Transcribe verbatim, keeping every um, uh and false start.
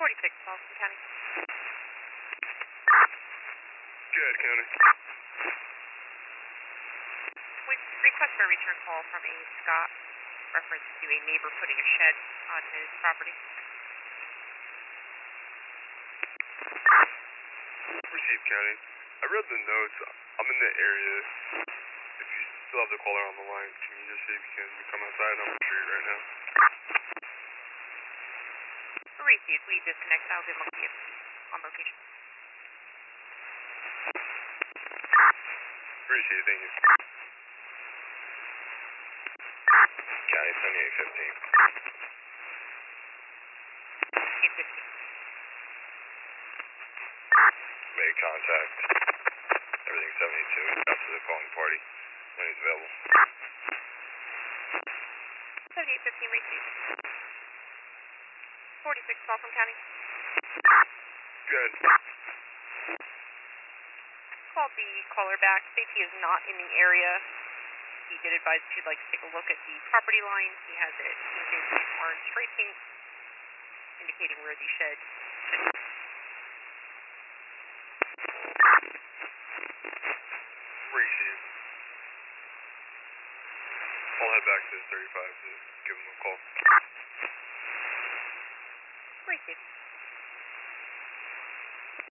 forty-six, Boston County. Good, County. We request for a return call from a Scott, reference to a neighbor putting a shed on his property. Received, County. I read the notes. I'm in the area. If you still have the caller on the line, can you just see if you can come outside on the street right now? Received. We disconnect. I'll give him a P F C on location. Received, thank you. County seventy-eight fifteen. eight fifteen. Made contact. Everything seventy-two. After the calling party. When he's available. seventy-eight fifteen received. forty-six, Baldwin County. Good. Called the caller back. States he is not in the area. He did advise if you'd like to take a look at the property line. He has it painted in orange spray paint, indicating where the shed should be. Received. I'll head back to thirty-five to give him a call. Received.